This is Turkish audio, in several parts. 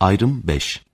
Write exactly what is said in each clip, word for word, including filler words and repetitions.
Ayrım beş.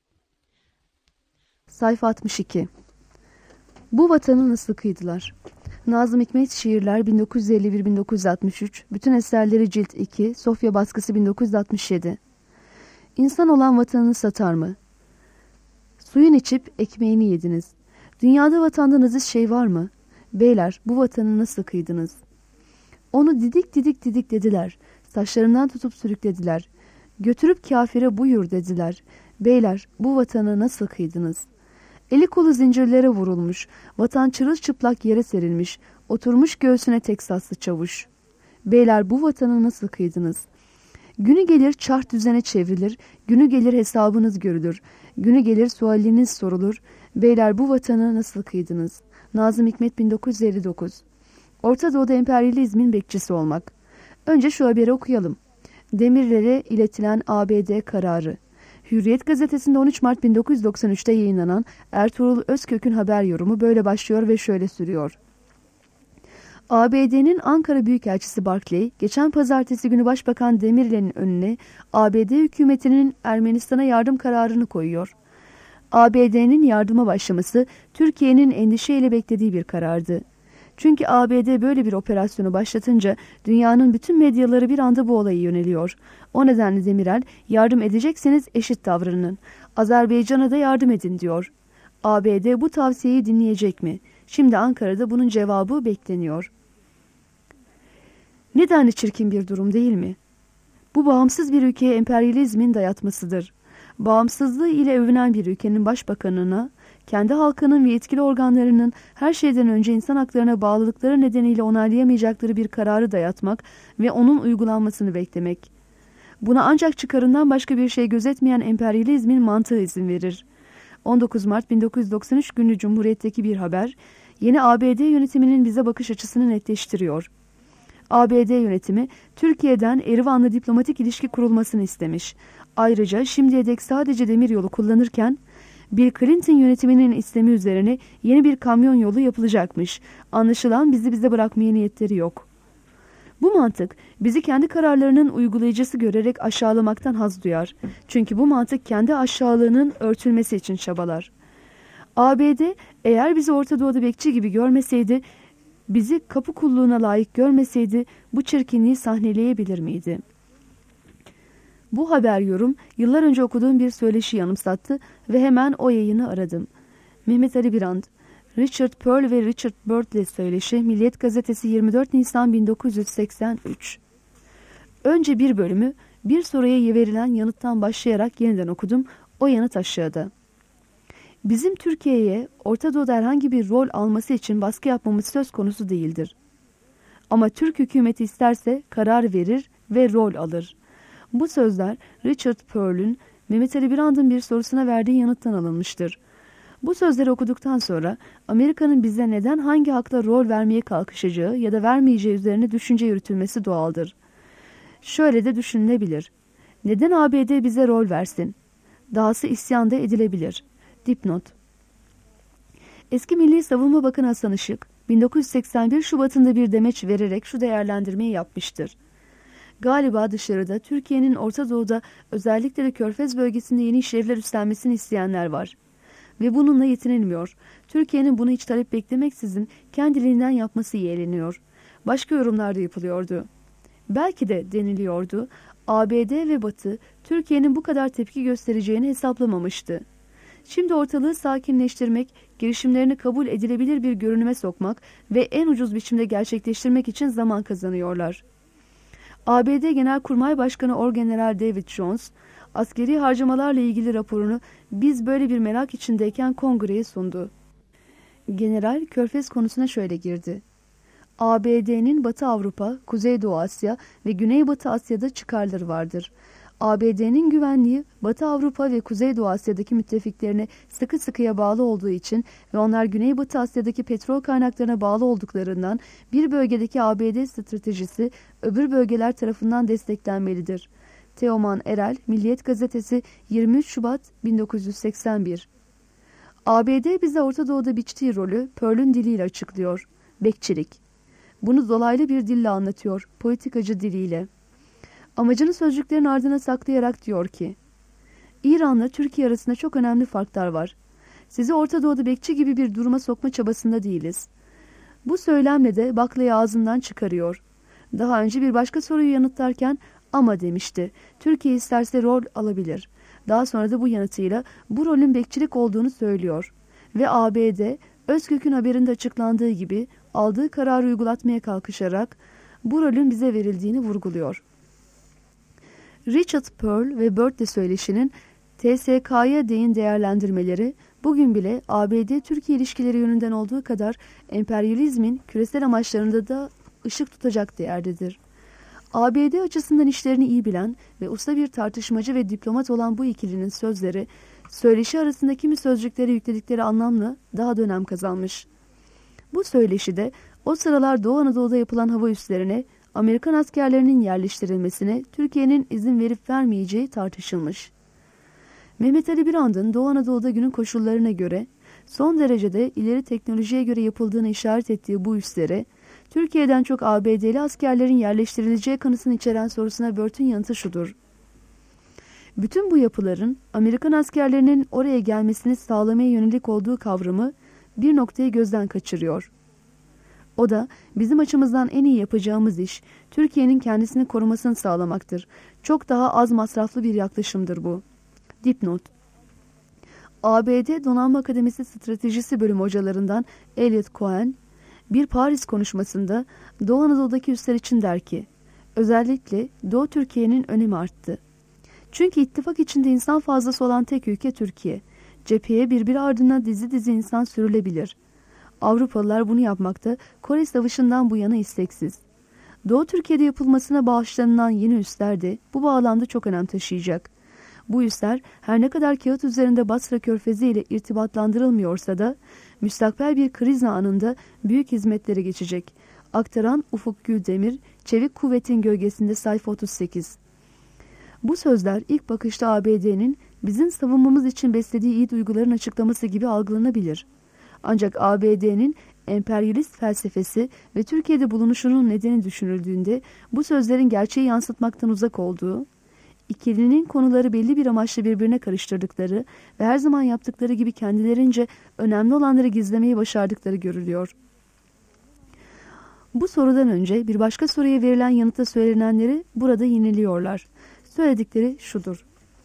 Sayfa altmış iki. Bu vatanı nasıl kıydılar? Nazım Hikmet Şiirler bin dokuz yüz elli bir bin dokuz yüz altmış üç, bütün eserleri cilt iki, Sofya baskısı bin dokuz yüz altmış yedi. İnsan olan vatanını satar mı? Suyun içip ekmeğini yediniz. Dünyada vatanda naziz şey var mı? Beyler, bu vatanı nasıl kıydınız? Onu didik didik didik dediler. Saçlarından tutup sürüklediler. Götürüp kafire buyur dediler. Beyler, bu vatanı nasıl kıydınız? Eli kolu zincirlere vurulmuş, vatan çırılçıplak yere serilmiş, oturmuş göğsüne Teksaslı çavuş. Beyler, bu vatanı nasıl kıydınız? Günü gelir çark düzene çevrilir, günü gelir hesabınız görülür, günü gelir sualiniz sorulur. Beyler, bu vatanı nasıl kıydınız? Nazım Hikmet bin dokuz yüz elli dokuz. Orta Doğu'da emperyalizmin bekçisi olmak. Önce şu haberi okuyalım. Demirlere iletilen A B D kararı. Hürriyet gazetesinde on üç Mart bin dokuz yüz doksan üç'te yayınlanan Ertuğrul Özkök'ün haber yorumu böyle başlıyor ve şöyle sürüyor. A B D'nin Ankara Büyükelçisi Barclay, geçen pazartesi günü Başbakan Demirel'in önüne A B D hükümetinin Ermenistan'a yardım kararını koyuyor. A B D'nin yardıma başlaması Türkiye'nin endişeyle beklediği bir karardı. Çünkü A B D böyle bir operasyonu başlatınca dünyanın bütün medyaları bir anda bu olaya yöneliyor. O nedenle Demirel, yardım edecekseniz eşit davranın. Azerbaycan'a da yardım edin diyor. A B D bu tavsiyeyi dinleyecek mi? Şimdi Ankara'da bunun cevabı bekleniyor. Ne denli çirkin bir durum değil mi? Bu bağımsız bir ülkeye emperyalizmin dayatmasıdır. Bağımsızlığı ile övünen bir ülkenin başbakanına, kendi halkının ve yetkili organlarının her şeyden önce insan haklarına bağlılıkları nedeniyle onaylayamayacakları bir kararı dayatmak ve onun uygulanmasını beklemek. Buna ancak çıkarından başka bir şey gözetmeyen emperyalizmin mantığı izin verir. on dokuz Mart bin dokuz yüz doksan üç günlü Cumhuriyet'teki bir haber, yeni A B D yönetiminin bize bakış açısını netleştiriyor. A B D yönetimi, Türkiye'den Erivan'la diplomatik ilişki kurulmasını istemiş. Ayrıca şimdiye dek sadece demiryolu kullanırken, Bill Clinton yönetiminin istemi üzerine yeni bir kamyon yolu yapılacakmış. Anlaşılan bizi bize bırakmaya niyetleri yok. Bu mantık bizi kendi kararlarının uygulayıcısı görerek aşağılamaktan haz duyar. Çünkü bu mantık kendi aşağılığının örtülmesi için çabalar. A B D eğer bizi Orta Doğu'da bekçi gibi görmeseydi, bizi kapı kulluğuna layık görmeseydi bu çirkinliği sahneleyebilir miydi? Bu haber yorum yıllar önce okuduğum bir söyleşi yanımsattı ve hemen o yayını aradım. Mehmet Ali Birand, Richard Pearl ve Richard Bird'le söyleşi, Milliyet Gazetesi yirmi dört Nisan bin dokuz yüz seksen üç. Önce bir bölümü bir soruya verilen yanıttan başlayarak yeniden okudum. O yanıt aşağıda. Bizim Türkiye'ye Orta Doğu'da herhangi bir rol alması için baskı yapmamız söz konusu değildir. Ama Türk hükümeti isterse karar verir ve rol alır. Bu sözler Richard Pearl'ün Mehmet Ali Birand'ın bir sorusuna verdiği yanıttan alınmıştır. Bu sözleri okuduktan sonra Amerika'nın bize neden hangi hakla rol vermeye kalkışacağı ya da vermeyeceği üzerine düşünce yürütülmesi doğaldır. Şöyle de düşünülebilir. Neden A B D bize rol versin? Dahası isyan da edilebilir. Dipnot. Eski Milli Savunma Bakanı Hasan Işık, bin dokuz yüz seksen bir Şubat'ında bir demeç vererek şu değerlendirmeyi yapmıştır. Galiba dışarıda Türkiye'nin Orta Doğu'da özellikle de Körfez bölgesinde yeni işlevler üstlenmesini isteyenler var. Ve bununla yetinilmiyor. Türkiye'nin bunu hiç talep beklemeksizin kendiliğinden yapması yeğleniyor. Başka yorumlar da yapılıyordu. Belki de deniliyordu, A B D ve Batı Türkiye'nin bu kadar tepki göstereceğini hesaplamamıştı. Şimdi ortalığı sakinleştirmek, girişimlerini kabul edilebilir bir görünüme sokmak ve en ucuz biçimde gerçekleştirmek için zaman kazanıyorlar. A B D Genelkurmay Başkanı Orgeneral David Jones, askeri harcamalarla ilgili raporunu biz böyle bir merak içindeyken kongreye sundu. General Körfez konusuna şöyle girdi. A B D'nin Batı Avrupa, Kuzeydoğu Asya ve Güneybatı Asya'da çıkarları vardır. A B D'nin güvenliği Batı Avrupa ve Kuzeydoğu Asya'daki müttefiklerine sıkı sıkıya bağlı olduğu için ve onlar Güneybatı Asya'daki petrol kaynaklarına bağlı olduklarından bir bölgedeki A B D stratejisi öbür bölgeler tarafından desteklenmelidir. Teoman Erel, Milliyet Gazetesi yirmi üç Şubat bin dokuz yüz seksen bir. A B D bize Orta Doğu'da biçtiği rolü Pearl'ün diliyle açıklıyor. Bekçilik. Bunu dolaylı bir dille anlatıyor, politikacı diliyle. Amacını sözcüklerin ardına saklayarak diyor ki, İran'la Türkiye arasında çok önemli farklar var. Sizi Orta Doğu'da bekçi gibi bir duruma sokma çabasında değiliz. Bu söylemle de baklayı ağzından çıkarıyor. Daha önce bir başka soruyu yanıtlarken ama demişti. Türkiye isterse rol alabilir. Daha sonra da bu yanıtıyla bu rolün bekçilik olduğunu söylüyor. Ve A B D, Özkök'ün haberinde açıklandığı gibi aldığı kararı uygulatmaya kalkışarak bu rolün bize verildiğini vurguluyor. Richard Pearl ve Byrd de söyleşinin T S K'ya değin değerlendirmeleri bugün bile A B D-Türkiye ilişkileri yönünden olduğu kadar emperyalizmin küresel amaçlarında da ışık tutacak değerdedir. A B D açısından işlerini iyi bilen ve usta bir tartışmacı ve diplomat olan bu ikilinin sözleri, söyleşi arasında kimi sözcüklere yükledikleri anlamla daha da önem kazanmış. Bu söyleşide o sıralar Doğu Anadolu'da yapılan hava üslerine Amerikan askerlerinin yerleştirilmesine Türkiye'nin izin verip vermeyeceği tartışılmış. Mehmet Ali Birand'ın Doğu Anadolu'da günün koşullarına göre son derecede ileri teknolojiye göre yapıldığını işaret ettiği bu üslere Türkiye'den çok A B D'li askerlerin yerleştirileceği kanısını içeren sorusuna Bird'ün yanıtı şudur. Bütün bu yapıların Amerikan askerlerinin oraya gelmesini sağlamaya yönelik olduğu kavramı bir noktayı gözden kaçırıyor. O da bizim açımızdan en iyi yapacağımız iş Türkiye'nin kendisini korumasını sağlamaktır. Çok daha az masraflı bir yaklaşımdır bu. Dipnot. A B D Donanma Akademisi Stratejisi Bölümü hocalarından Elliot Cohen bir Paris konuşmasında Doğu Anadolu'daki üsler için der ki, özellikle Doğu Türkiye'nin önemi arttı. Çünkü ittifak içinde insan fazlası olan tek ülke Türkiye. Cepheye birbiri ardına dizi dizi insan sürülebilir. Avrupalılar bunu yapmakta Kore Savaşı'ndan bu yana isteksiz. Doğu Türkiye'de yapılmasına bağışlanılan yeni üsler de bu bağlamda çok önem taşıyacak. Bu üsler her ne kadar kağıt üzerinde Basra Körfezi ile irtibatlandırılmıyorsa da müstakbel bir kriz anında büyük hizmetlere geçecek. Aktaran Ufuk Güldemir, Çevik Kuvvet'in Gölgesinde sayfa otuz sekiz. Bu sözler ilk bakışta A B D'nin bizim savunmamız için beslediği iyi duyguların açıklaması gibi algılanabilir. Ancak A B D'nin emperyalist felsefesi ve Türkiye'de bulunuşunun nedeni düşünüldüğünde bu sözlerin gerçeği yansıtmaktan uzak olduğu, İkilinin konuları belli bir amaçla birbirine karıştırdıkları ve her zaman yaptıkları gibi kendilerince önemli olanları gizlemeyi başardıkları görülüyor. Bu sorudan önce bir başka soruya verilen yanıtta söylenenleri burada yineliyorlar. Söyledikleri şudur.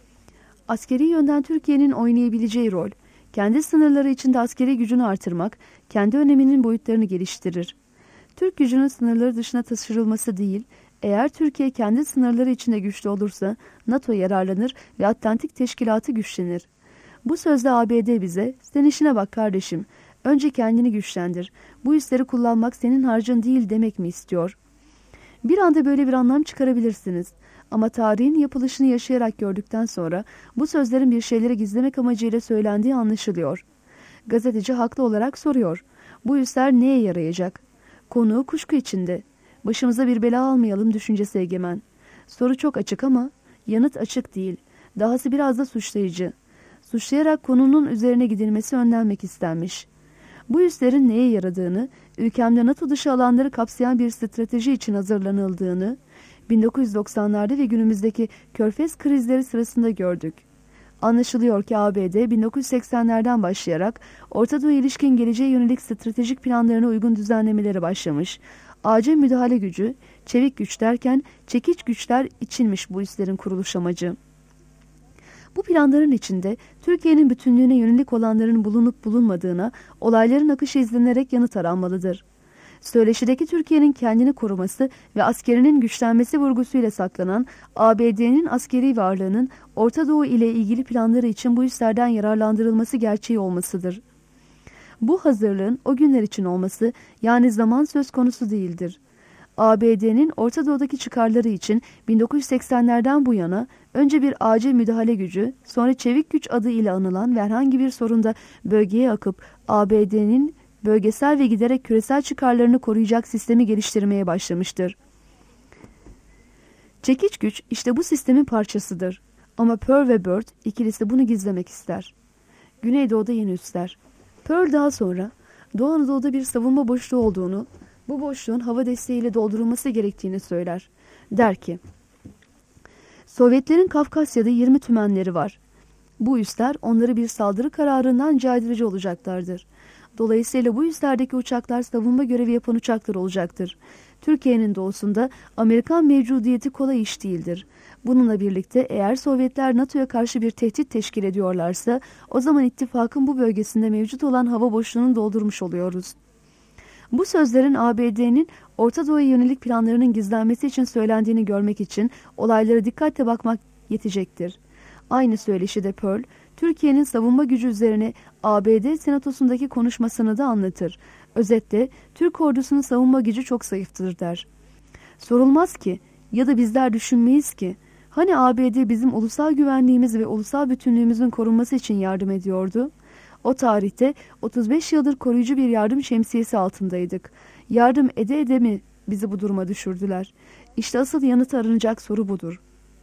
Askeri yönden Türkiye'nin oynayabileceği rol, kendi sınırları içinde askeri gücünü artırmak, kendi öneminin boyutlarını geliştirir. Türk gücünün sınırları dışına taşırılması değil, eğer Türkiye kendi sınırları içinde güçlü olursa NATO yararlanır ve Atlantik Teşkilatı güçlenir. Bu sözde A B D bize, sen işine bak kardeşim, önce kendini güçlendir, bu üsleri kullanmak senin harcın değil demek mi istiyor? Bir anda böyle bir anlam çıkarabilirsiniz. Ama tarihin yapılışını yaşayarak gördükten sonra bu sözlerin bir şeyleri gizlemek amacıyla söylendiği anlaşılıyor. Gazeteci haklı olarak soruyor. Bu üsler neye yarayacak? Konu kuşku içinde. Başımıza bir bela almayalım düşüncesi egemen. Soru çok açık ama yanıt açık değil. Dahası biraz da suçlayıcı. Suçlayarak konunun üzerine gidilmesi önlenmek istenmiş. Bu üslerin neye yaradığını, ülkemde NATO dışı alanları kapsayan bir strateji için hazırlanıldığını bin dokuz yüz doksanlarda ve günümüzdeki Körfez krizleri sırasında gördük. Anlaşılıyor ki A B D bin dokuz yüz seksenlerden başlayarak Orta Doğu ilişkin geleceğe yönelik stratejik planlarına uygun düzenlemelere başlamış. Acil müdahale gücü, çevik güç derken çekiç güçler içinmiş bu üslerin kuruluş amacı. Bu planların içinde Türkiye'nin bütünlüğüne yönelik olanların bulunup bulunmadığına olayların akışı izlenerek yanıt aranmalıdır. Söyleşideki Türkiye'nin kendini koruması ve askerinin güçlenmesi vurgusuyla saklanan A B D'nin askeri varlığının Orta Doğu ile ilgili planları için bu üslerden yararlandırılması gerçeği olmasıdır. Bu hazırlığın o günler için olması yani zaman söz konusu değildir. A B D'nin Orta Doğu'daki çıkarları için bin dokuz yüz seksenlerden bu yana önce bir acil müdahale gücü, sonra çevik güç adı ile anılan ve herhangi bir sorunda bölgeye akıp A B D'nin bölgesel ve giderek küresel çıkarlarını koruyacak sistemi geliştirmeye başlamıştır. Çekiç güç işte bu sistemin parçasıdır. Ama Pearl ve Byrd ikilisi bunu gizlemek ister. Güneydoğu'da yeni üsler. Pearl daha sonra Doğu Anadolu'da bir savunma boşluğu olduğunu, bu boşluğun hava desteğiyle doldurulması gerektiğini söyler. Der ki, Sovyetlerin Kafkasya'da yirmi tümenleri var. Bu üsler onları bir saldırı kararından caydırıcı olacaklardır. Dolayısıyla bu üslerdeki uçaklar savunma görevi yapan uçaklar olacaktır. Türkiye'nin doğusunda Amerikan mevcudiyeti kolay iş değildir. Bununla birlikte eğer Sovyetler NATO'ya karşı bir tehdit teşkil ediyorlarsa o zaman ittifakın bu bölgesinde mevcut olan hava boşluğunu doldurmuş oluyoruz. Bu sözlerin A B D'nin Orta Doğu'ya yönelik planlarının gizlenmesi için söylendiğini görmek için olaylara dikkatle bakmak yetecektir. Aynı söyleşide Pearl, Türkiye'nin savunma gücü üzerine A B D Senatosu'ndaki konuşmasını da anlatır. Özetle Türk ordusunun savunma gücü çok zayıftır der. Sorulmaz ki ya da bizler düşünmeyiz ki hani A B D bizim ulusal güvenliğimiz ve ulusal bütünlüğümüzün korunması için yardım ediyordu? O tarihte otuz beş yıldır koruyucu bir yardım şemsiyesi altındaydık. Yardım ede ede mi bizi bu duruma düşürdüler? İşte asıl yanıtı aranacak soru budur.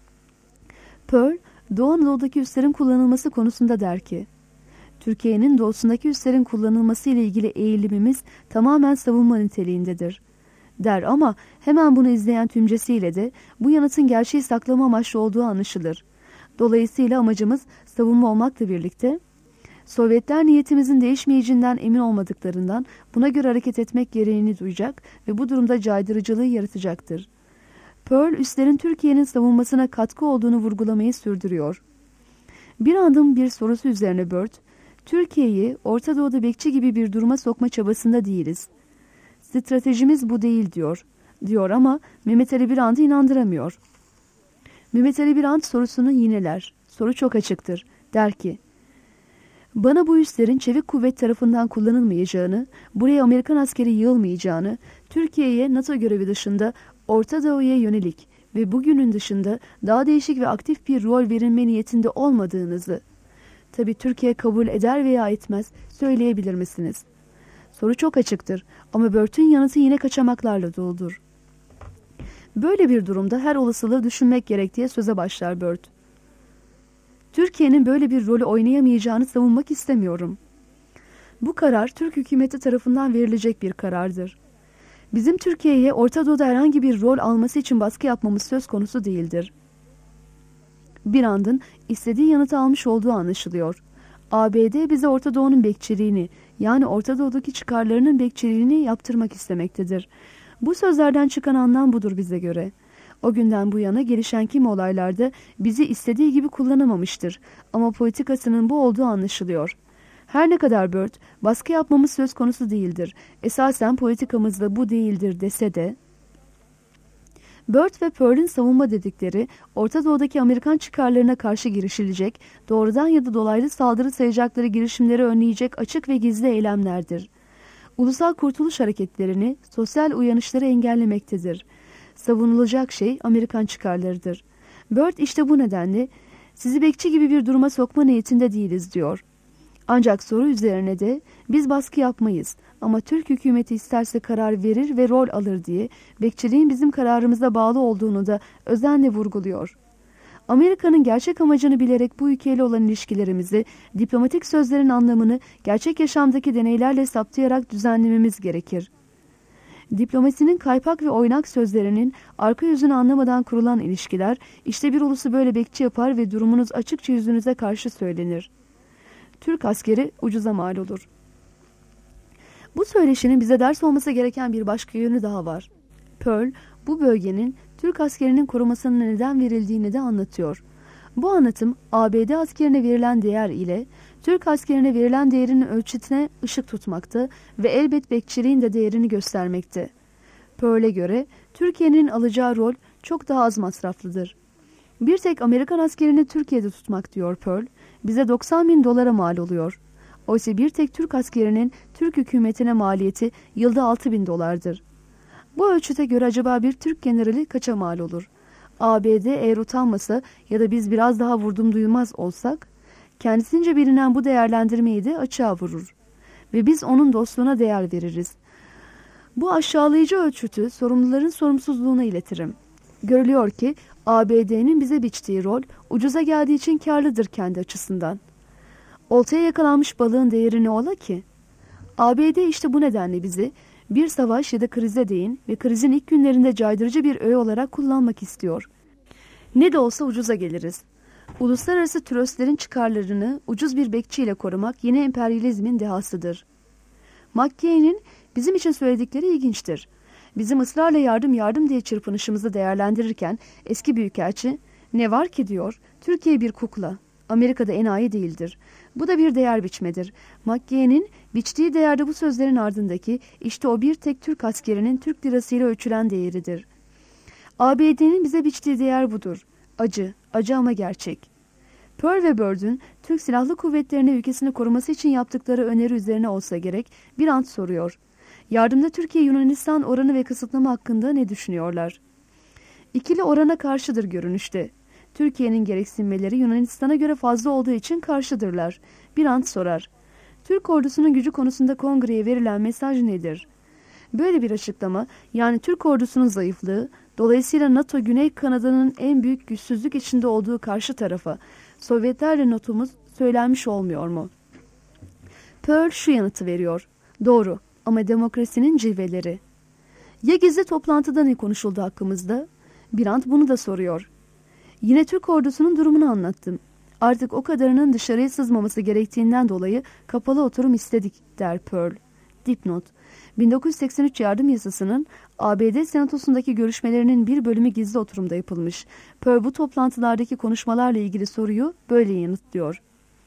Pearl, Doğu Anadolu'daki üslerin kullanılması konusunda der ki, Türkiye'nin doğusundaki üslerin kullanılması ile ilgili eğilimimiz tamamen savunma niteliğindedir, der ama hemen bunu izleyen tümcesiyle de bu yanıtın gerçeği saklama amaçlı olduğu anlaşılır. Dolayısıyla amacımız savunma olmakla birlikte, Sovyetler niyetimizin değişmeyeceğinden emin olmadıklarından buna göre hareket etmek gereğini duyacak ve bu durumda caydırıcılığı yaratacaktır. Pearl, üslerin Türkiye'nin savunmasına katkı olduğunu vurgulamayı sürdürüyor. Bir andın bir sorusu üzerine Byrd, Türkiye'yi Orta Doğu'da bekçi gibi bir duruma sokma çabasında değiliz. Stratejimiz bu değil diyor. Diyor ama Mehmet Ali Birand'ı inandıramıyor. Mehmet Ali Birand sorusunu yineler. Soru çok açıktır. Der ki, bana bu üslerin çevik kuvvet tarafından kullanılmayacağını, buraya Amerikan askeri yığılmayacağını, Türkiye'ye NATO görevi dışında Orta Doğu'ya yönelik ve bugünün dışında daha değişik ve aktif bir rol verilme niyetinde olmadığınızı, tabii Türkiye kabul eder veya etmez, söyleyebilir misiniz? Soru çok açıktır ama Byrd'ün yanıtı yine kaçamaklarla doludur. Böyle bir durumda her olasılığı düşünmek gerek diye söze başlar Byrd. Türkiye'nin böyle bir rolü oynayamayacağını savunmak istemiyorum. Bu karar Türk hükümeti tarafından verilecek bir karardır. Bizim Türkiye'ye Orta Doğu'da herhangi bir rol alması için baskı yapmamız söz konusu değildir. Birand'ın istediği yanıtı almış olduğu anlaşılıyor. A B D bize Orta Doğu'nun bekçiliğini, yani Orta Doğu'daki çıkarlarının bekçiliğini yaptırmak istemektedir. Bu sözlerden çıkan anlam budur bize göre. O günden bu yana gelişen kimi olaylarda bizi istediği gibi kullanamamıştır ama politikasının bu olduğu anlaşılıyor. Her ne kadar Byrd, baskı yapmamız söz konusu değildir, esasen politikamız da bu değildir dese de, Byrd ve Pearl'in savunma dedikleri, Orta Doğu'daki Amerikan çıkarlarına karşı girişilecek, doğrudan ya da dolaylı saldırı sayacakları girişimleri önleyecek açık ve gizli eylemlerdir. Ulusal kurtuluş hareketlerini, sosyal uyanışları engellemektedir. Savunulacak şey Amerikan çıkarlarıdır. Byrd işte bu nedenle, sizi bekçi gibi bir duruma sokma niyetinde değiliz diyor. Ancak soru üzerine de biz baskı yapmayız ama Türk hükümeti isterse karar verir ve rol alır diye bekçiliğin bizim kararımıza bağlı olduğunu da özenle vurguluyor. Amerika'nın gerçek amacını bilerek bu ülkeyle olan ilişkilerimizi, diplomatik sözlerin anlamını gerçek yaşamdaki deneylerle saptayarak düzenlememiz gerekir. Diplomasinin kaypak ve oynak sözlerinin arka yüzünü anlamadan kurulan ilişkiler, işte bir ulusu böyle bekçi yapar ve durumunuz açıkça yüzünüze karşı söylenir. Türk askeri ucuza mal olur. Bu söyleşinin bize ders olması gereken bir başka yönü daha var. Pearl, bu bölgenin Türk askerinin korumasına neden verildiğini de anlatıyor. Bu anlatım A B D askerine verilen değer ile Türk askerine verilen değerinin ölçütüne ışık tutmakta ve elbet bekçiliğin de değerini göstermekte. Pearl'e göre Türkiye'nin alacağı rol çok daha az masraflıdır. Bir tek Amerikan askerini Türkiye'de tutmak diyor Pearl, bize doksan bin dolara mal oluyor. Oysa bir tek Türk askerinin Türk hükümetine maliyeti yılda altı bin dolardır. Bu ölçüte göre acaba bir Türk generali kaça mal olur? A B D eğer utanmasa ya da biz biraz daha vurdum duymaz olsak, kendisince bilinen bu değerlendirmeyi de açığa vurur. Ve biz onun dostluğuna değer veririz. Bu aşağılayıcı ölçütü sorumluların sorumsuzluğuna iletirim. Görülüyor ki A B D'nin bize biçtiği rol ucuza geldiği için karlıdır kendi açısından. Oltaya yakalanmış balığın değeri ne ola ki? A B D işte bu nedenle bizi bir savaş ya da krize değin ve krizin ilk günlerinde caydırıcı bir öğe olarak kullanmak istiyor. Ne de olsa ucuza geliriz. Uluslararası tröstlerin çıkarlarını ucuz bir bekçiyle korumak yine emperyalizmin dehasıdır. McKay'nin bizim için söyledikleri ilginçtir. Bizim ısrarla yardım yardım diye çırpınışımızı değerlendirirken eski büyükelçi, ne var ki diyor, Türkiye bir kukla, Amerika'da enayi değildir. Bu da bir değer biçmedir. McKay'nin biçtiği değerde bu sözlerin ardındaki işte o bir tek Türk askerinin Türk lirasıyla ölçülen değeridir. A B D'nin bize biçtiği değer budur. Acı, acı ama gerçek. Pearl ve Byrd'ün Türk Silahlı Kuvvetleri'ne ülkesini koruması için yaptıkları öneri üzerine olsa gerek bir ant soruyor. Yardımda Türkiye-Yunanistan oranı ve kısıtlama hakkında ne düşünüyorlar? İkili orana karşıdır görünüşte. Türkiye'nin gereksinmeleri Yunanistan'a göre fazla olduğu için karşıdırlar. Bir ant sorar. Türk ordusunun gücü konusunda kongreye verilen mesaj nedir? Böyle bir açıklama, yani Türk ordusunun zayıflığı, dolayısıyla NATO Güney kanadının en büyük güçsüzlük içinde olduğu karşı tarafa, Sovyetlerle NATO'muz söylenmiş olmuyor mu? Pearl şu yanıtı veriyor. Doğru ama demokrasinin cilveleri. Ya gizli toplantıda ne konuşuldu hakkımızda? Birant bunu da soruyor. Yine Türk ordusunun durumunu anlattım. Artık o kadarının dışarıya sızmaması gerektiğinden dolayı kapalı oturum istedik der Pearl. Dipnot. bin dokuz yüz seksen üç yardım yasasının A B D senatosundaki görüşmelerinin bir bölümü gizli oturumda yapılmış. Pearl bu toplantılardaki konuşmalarla ilgili soruyu böyle yanıtlıyor.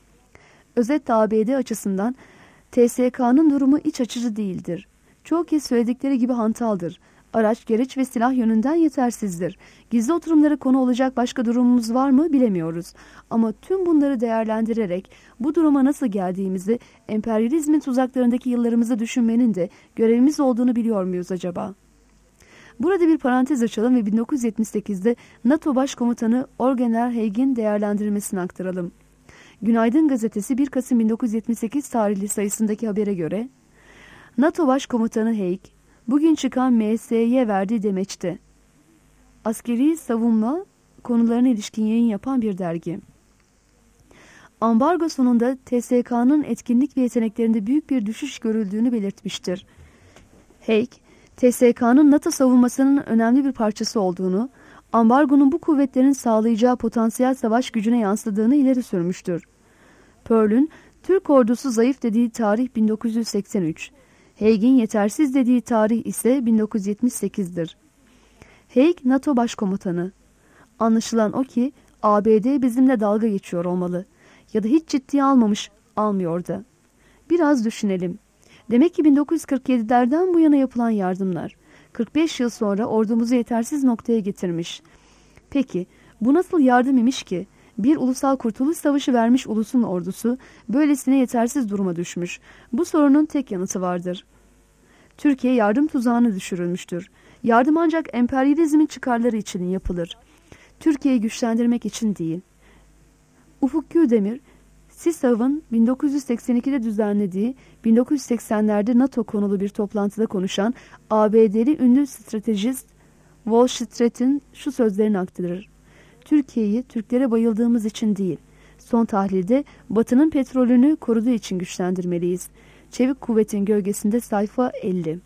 Özetle A B D açısından T S K'nın durumu iç açıcı değildir. Çoğu kez söyledikleri gibi hantaldır. Araç, gereç ve silah yönünden yetersizdir. Gizli oturumlara konu olacak başka durumumuz var mı bilemiyoruz. Ama tüm bunları değerlendirerek bu duruma nasıl geldiğimizi, emperyalizmin tuzaklarındaki yıllarımızı düşünmenin de görevimiz olduğunu biliyor muyuz acaba? Burada bir parantez açalım ve bin dokuz yüz yetmiş sekizde NATO Başkomutanı Orgener Haig'in değerlendirmesini aktaralım. Günaydın gazetesi bir Kasım bin dokuz yüz yetmiş sekiz tarihli sayısındaki habere göre, NATO Başkomutanı Haig, bugün çıkan M S'ye verdiği demeçte, askeri savunma konularına ilişkin yayın yapan bir dergi. Ambargo sonunda T S K'nın etkinlik ve yeteneklerinde büyük bir düşüş görüldüğünü belirtmiştir. Haig, T S K'nın NATO savunmasının önemli bir parçası olduğunu, ambargonun bu kuvvetlerin sağlayacağı potansiyel savaş gücüne yansıdığını ileri sürmüştür. Pearl'ün Türk ordusu zayıf dediği tarih bin dokuz yüz seksen üç, Haig'in yetersiz dediği tarih ise bin dokuz yüz yetmiş sekizdir. Haig, NATO Başkomutanı. Anlaşılan o ki A B D bizimle dalga geçiyor olmalı. Ya da hiç ciddiye almamış, almıyor da. Biraz düşünelim. Demek ki bin dokuz yüz kırk yedilerden bu yana yapılan yardımlar, kırk beş yıl sonra ordumuzu yetersiz noktaya getirmiş. Peki, bu nasıl yardım imiş ki? Bir ulusal kurtuluş savaşı vermiş ulusun ordusu böylesine yetersiz duruma düşmüş. Bu sorunun tek yanıtı vardır. Türkiye yardım tuzağına düşürülmüştür. Yardım ancak emperyalizmin çıkarları için yapılır. Türkiye'yi güçlendirmek için değil. Ufuk Güldemir, SİSAV'ın bin dokuz yüz seksen ikide düzenlediği bin dokuz yüz seksenlerde NATO konulu bir toplantıda konuşan A B D'li ünlü stratejist Wallstreet'in şu sözlerini aktarır. Türkiye'yi Türklere bayıldığımız için değil, son tahlilde Batı'nın petrolünü koruduğu için güçlendirmeliyiz. Çevik Kuvvet'in gölgesinde sayfa elli.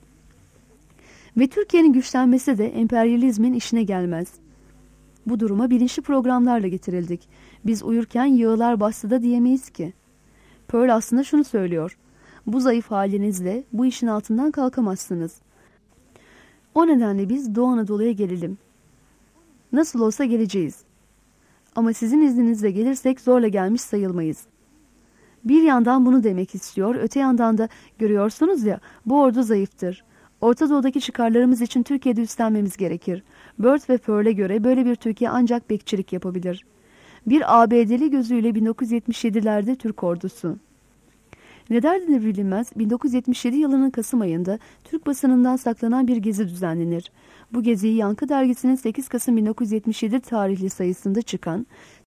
Ve Türkiye'nin güçlenmesi de emperyalizmin işine gelmez. Bu duruma bilinçli programlarla getirildik. Biz uyurken yağlar bastı da diyemeyiz ki. Pearl aslında şunu söylüyor. Bu zayıf halinizle bu işin altından kalkamazsınız. O nedenle biz Doğu Anadolu'ya gelelim. Nasıl olsa geleceğiz. Ama sizin izninizle gelirsek zorla gelmiş sayılmayız. Bir yandan bunu demek istiyor, öte yandan da görüyorsunuz ya bu ordu zayıftır. Orta Doğu'daki çıkarlarımız için Türkiye'de üstlenmemiz gerekir. Byrd ve Pearl'e göre böyle bir Türkiye ancak bekçilik yapabilir. Bir A B D'li gözüyle bin dokuz yüz yetmiş yedilerde Türk ordusu. Ne derdiğini bilinmez, bin dokuz yüz yetmiş yedi yılının Kasım ayında Türk basınından saklanan bir gezi düzenlenir. Bu geziyi Yankı dergisinin sekiz Kasım bin dokuz yüz yetmiş yedi tarihli sayısında çıkan